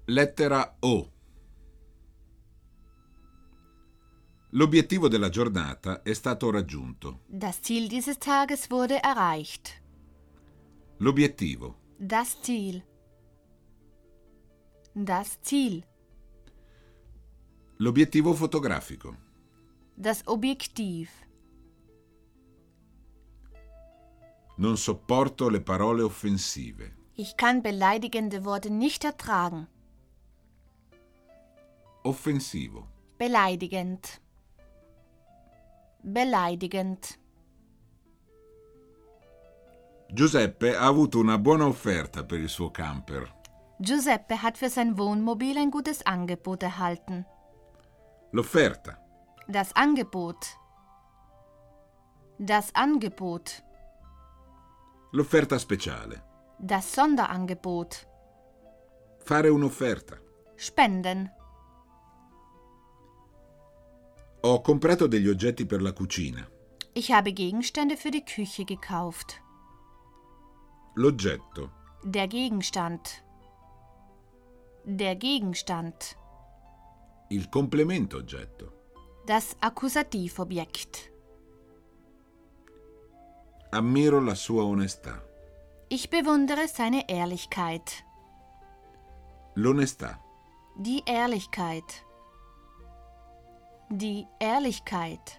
Lettera O. L'obiettivo della giornata è stato raggiunto. Das Ziel dieses Tages wurde erreicht. L'obiettivo. Das Ziel. Das Ziel. L'obiettivo fotografico. Das Objektiv. Non sopporto le parole offensive. Ich kann beleidigende Worte nicht ertragen. Offensivo. Beleidigend. Beleidigend. Giuseppe ha avuto una buona offerta per il suo camper. Giuseppe hat für sein Wohnmobil ein gutes Angebot erhalten. L'offerta. Das Angebot. Das Angebot. L'offerta speciale. Das Sonderangebot. Fare un'offerta. Spenden. Ho comprato degli oggetti per la cucina. Ich habe Gegenstände für die Küche gekauft. L'oggetto. Der Gegenstand. Der Gegenstand. Il complemento oggetto. Das Akkusativobjekt. Ammiro la sua onestà. Ich bewundere seine Ehrlichkeit. L'onestà. Die Ehrlichkeit. Die Ehrlichkeit.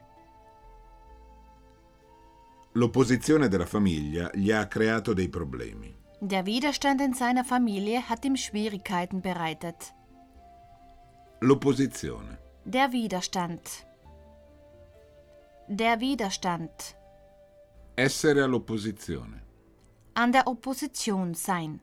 L'opposizione della famiglia gli ha creato dei problemi. Der Widerstand in seiner Familie hat ihm Schwierigkeiten bereitet. L'opposizione. Der Widerstand. Der Widerstand. Essere all'opposizione. An der Opposition sein.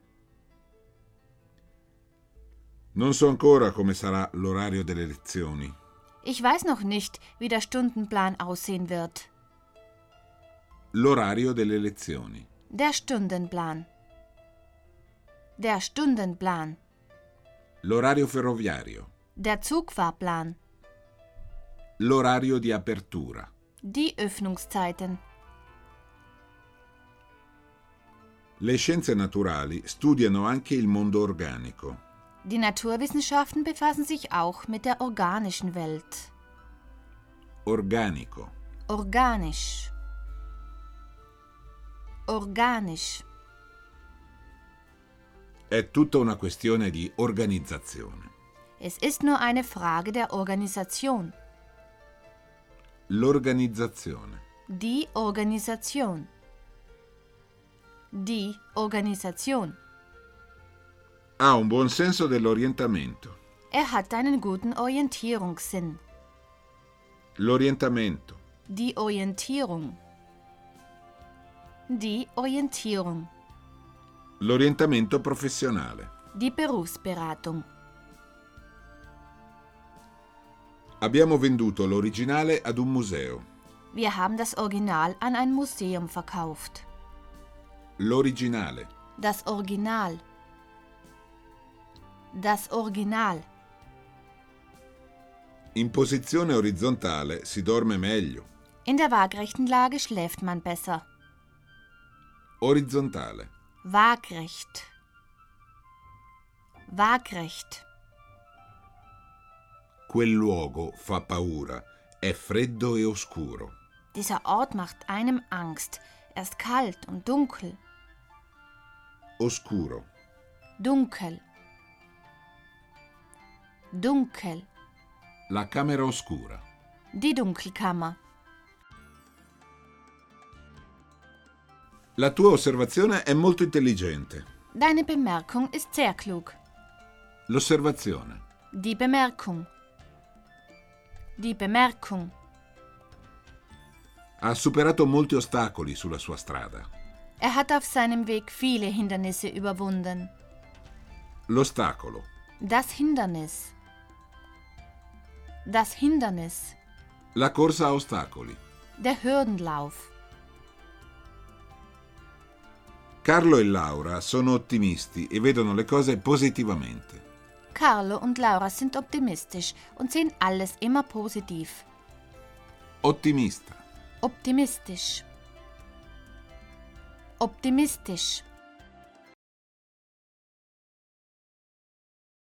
Non so ancora come sarà l'orario delle lezioni. Ich weiß noch nicht, wie der Stundenplan aussehen wird. L'orario delle lezioni. Der Stundenplan. Der Stundenplan. L'orario ferroviario. Der Zugfahrplan. L'orario di apertura. Die Öffnungszeiten. Le scienze naturali studiano anche il mondo organico. Die Naturwissenschaften befassen sich auch mit der organischen Welt. Organico. Organisch. Organisch. È tutta una questione di organizzazione. Es ist nur eine Frage der Organisation. L'organizzazione. Die Organisation. Die Organisation. Ha un buon senso dell'orientamento. Er hat einen guten Orientierungssinn. L'orientamento. Die Orientierung. Die Orientierung. L'orientamento professionale. Die Berufsberatung. Abbiamo venduto l'originale ad un museo. Wir haben das Original an ein Museum verkauft. L'originale. Das Original. Das Original. In posizione orizzontale si dorme meglio. In der waagrechten Lage schläft man besser. Orizzontale. Waagrecht. Waagrecht. Quel luogo fa paura. È freddo e oscuro. Dieser Ort macht einem Angst. Er ist kalt und dunkel. Oscuro. Dunkel. Dunkel. La camera oscura. Die Dunkelkammer. La tua osservazione è molto intelligente. Deine Bemerkung ist sehr klug. L'osservazione. Die Bemerkung. Die Bemerkung. Ha superato molti ostacoli sulla sua strada. Er hat auf seinem Weg viele Hindernisse überwunden. L'ostacolo. Das Hindernis. Das Hindernis. La corsa a ostacoli. Der Hürdenlauf. Carlo e Laura sono ottimisti e vedono le cose positivamente. Carlo und Laura sind optimistisch und sehen alles immer positiv. Ottimista. Optimistisch. Optimistisch.